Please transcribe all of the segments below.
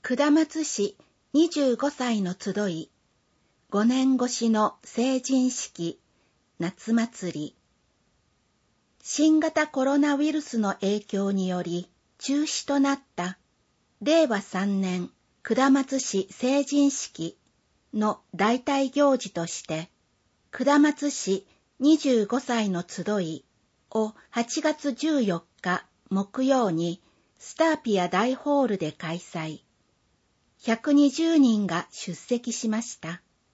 下松市25歳の集い、5年越しの成人式、夏祭り。新型コロナウイルスの影響により中止となった令和3年下松市成人式の代替行事として、下松市25歳の集いを8月14日木曜にスターピア大ホールで開催。120人が出席しました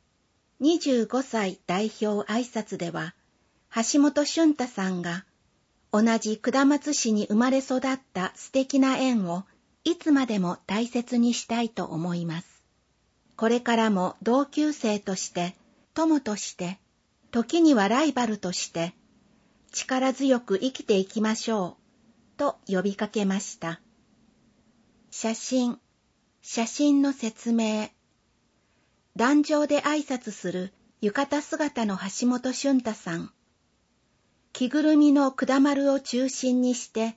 。25歳代表挨拶では、橋本俊太さんが、同じ下松市に生まれ育った素敵な縁をいつまでも大切にしたいと思います。これからも同級生として、友として、時にはライバルとして、力強く生きていきましょう、と呼びかけました。写真の説明。壇上で挨拶する浴衣姿の橋本俊太さん。着ぐるみの管丸を中心にして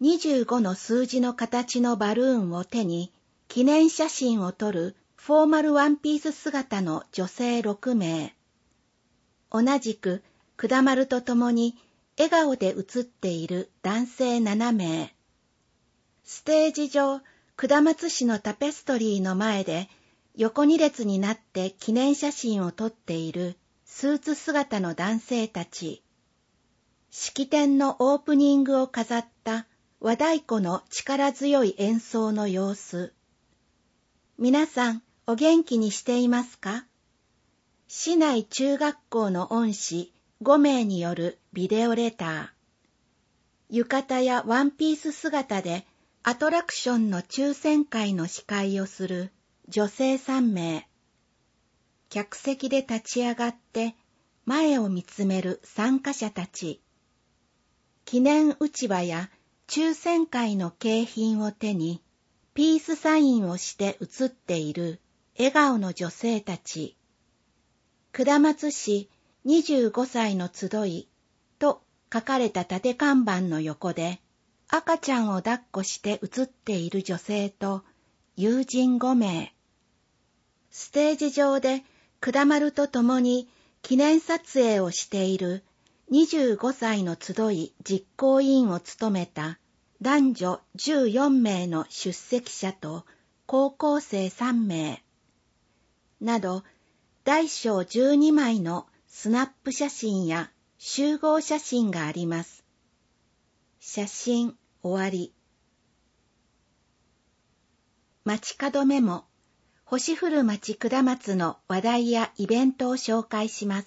25の数字の形のバルーンを手に記念写真を撮るフォーマルワンピース姿の女性6名。同じく管丸と共に笑顔で写っている男性7名。ステージ上、下松市のタペストリーの前で横2列になって記念写真を撮っているスーツ姿の男性たち。式典のオープニングを飾った和太鼓の力強い演奏の様子。皆さんお元気にしていますか？市内中学校の恩師5名によるビデオレター。浴衣やワンピース姿でアトラクションの抽選会の司会をする女性3名。客席で立ち上がって前を見つめる参加者たち。記念うちわや抽選会の景品を手にピースサインをして写っている笑顔の女性たち。下松市25歳の集いと書かれた縦看板の横で赤ちゃんを抱っこして写っている女性と友人5名。ステージ上で管丸と共に記念撮影をしている25歳の集い実行委員を務めた男女14名の出席者と高校生3名。など、大小12枚のスナップ写真や集合写真があります。写真終わり。街角メモ。星降る町下松の話題やイベントを紹介します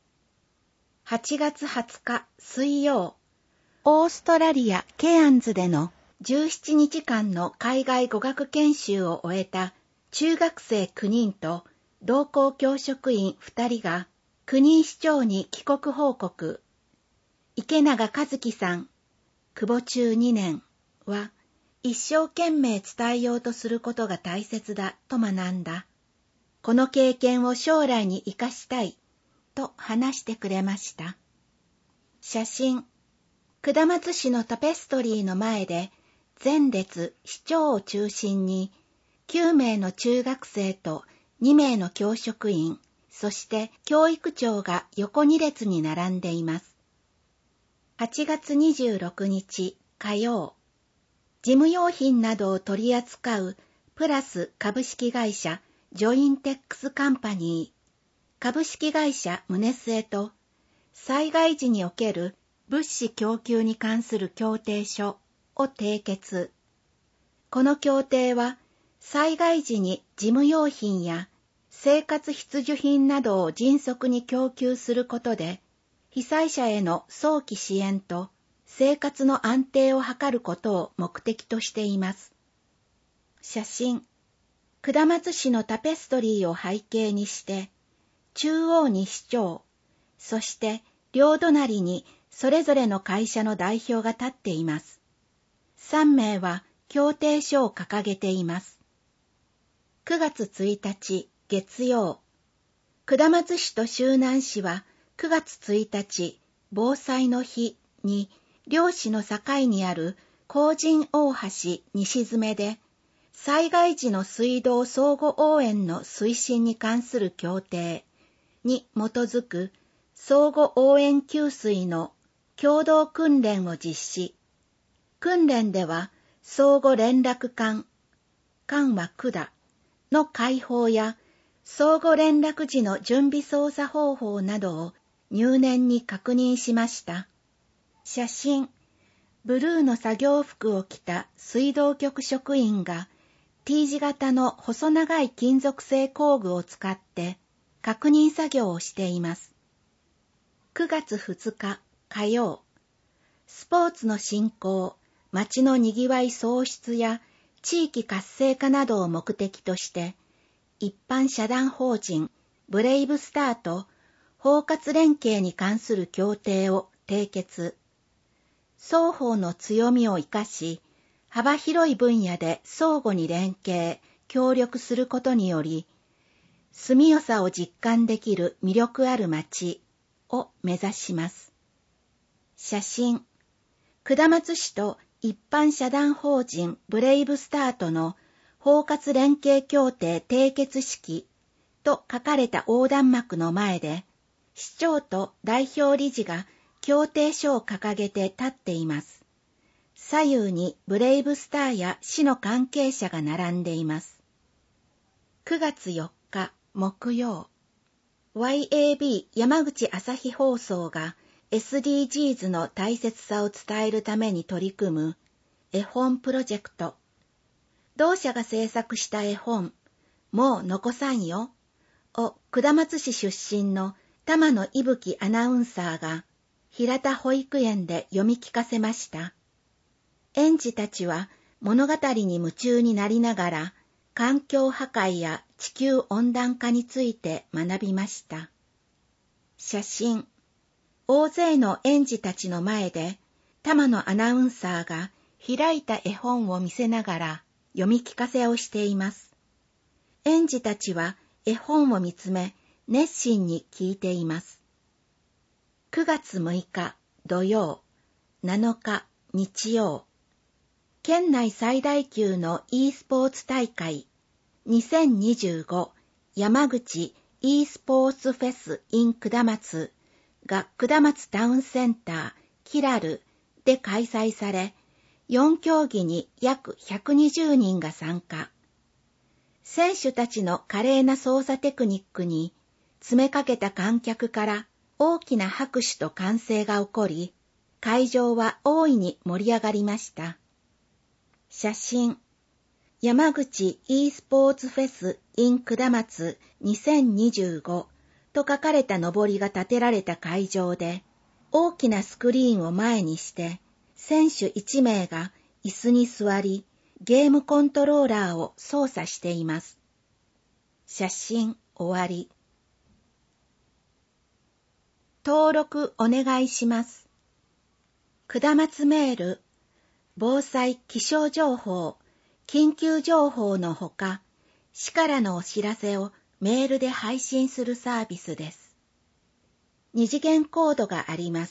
。8月20日水曜、オーストラリア・ケアンズでの17日間の海外語学研修を終えた中学生9人と同校教職員2人が国井市長に帰国報告。池永和樹さん、久保中2年は一生懸命伝えようとすることが大切だと学んだ。この経験を将来に生かしたいと話してくれました。写真。下松市のタペストリーの前で前列市長を中心に9名の中学生と2名の教職員、そして教育長が横2列に並んでいます。8月26日火曜、事務用品などを取り扱うプラス株式会社ジョインテックスカンパニー、株式会社宗末と災害時における物資供給に関する協定書を締結。この協定は災害時に事務用品や生活必需品などを迅速に供給することで被災者への早期支援と生活の安定を図ることを目的としています。写真。下松市のタペストリーを背景にして、中央に市長、そして両隣にそれぞれの会社の代表が立っています。3名は協定書を掲げています。9月1日月曜、下松市と周南市は9月1日防災の日に両市の境にある皇神大橋西詰で災害時の水道相互応援の推進に関する協定に基づく相互応援給水の共同訓練を実施。訓練では相互連絡管、管は管の開放や相互連絡時の準備操作方法などを入念に確認しました。写真、ブルーの作業服を着た水道局職員が T 字型の細長い金属製工具を使って確認作業をしています。9月2日火曜、スポーツの振興、街のにぎわい創出や地域活性化などを目的として、一般社団法人ブレイブスターと包括連携に関する協定を締結。双方の強みを生かし、幅広い分野で相互に連携、協力することにより、住みよさを実感できる魅力ある街を目指します。写真、下松市と一般社団法人ブレイブスターとの包括連携協定締結式と書かれた横断幕の前で、市長と代表理事が協定書を掲げて立っています。左右にブレイブスターや市の関係者が並んでいます。9月4日木曜、YAB 山口朝日放送が SDGs の大切さを伝えるために取り組む絵本プロジェクト。同社が制作した絵本、もう残さんよを下松市出身の玉野伊吹アナウンサーが平田保育園で読み聞かせました。園児たちは物語に夢中になりながら環境破壊や地球温暖化について学びました。写真、大勢の園児たちの前で玉野アナウンサーが開いた絵本を見せながら読み聞かせをしています。園児たちは絵本を見つめ熱心に聞いています。9月6日土曜、7日日曜、県内最大級の e スポーツ大会2025山口 e スポーツフェス in 下松が下松タウンセンターキラルで開催され、4競技に約120人が参加。選手たちの華麗な操作テクニックに詰めかけた観客から大きな拍手と歓声が起こり、会場は大いに盛り上がりました。写真、山口 e スポーツフェス in 下松2025と書かれたのぼりが立てられた会場で、大きなスクリーンを前にして、選手1名が椅子に座り、ゲームコントローラーを操作しています。写真終わり。登録お願いします。下松メール、防災気象情報、緊急情報のほか、市からのお知らせをメールで配信するサービスです。2次元コードがあります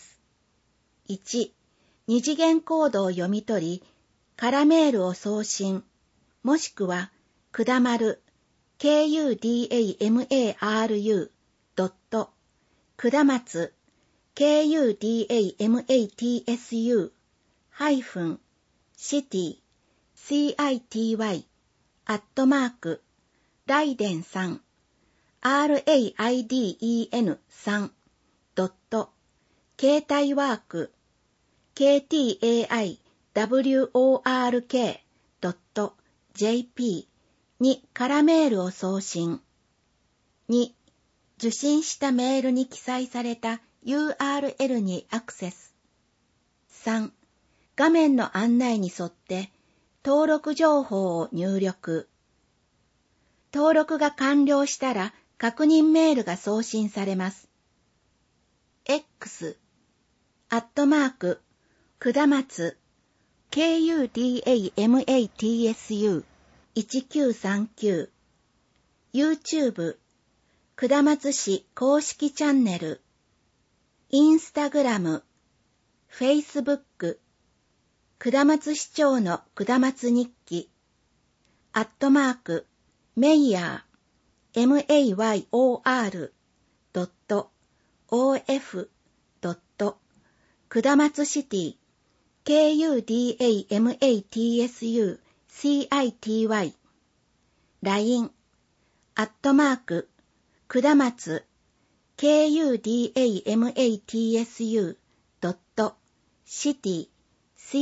。1、2次元コードを読み取り、空メールを送信、もしくは、くだまる、kudamaru. くだまつ、kudamatsu, city, city, ライデン3、raiden3. 携帯ワーク、ktaiwork.jp に空メールを送信。2、受信したメールに記載された URL にアクセス。3、画面の案内に沿って登録情報を入力。登録が完了したら確認メールが送信されます。X、下松、kudamatsu1939、YouTube、下松市公式チャンネル、インスタグラム、Facebook、下松市長の下松日記、 mayor.of. 下松シティ KUDAMATSUCITY LINE 下松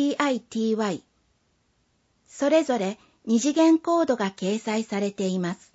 KUDAMATSU.CITY それぞれ二次元コードが掲載されています。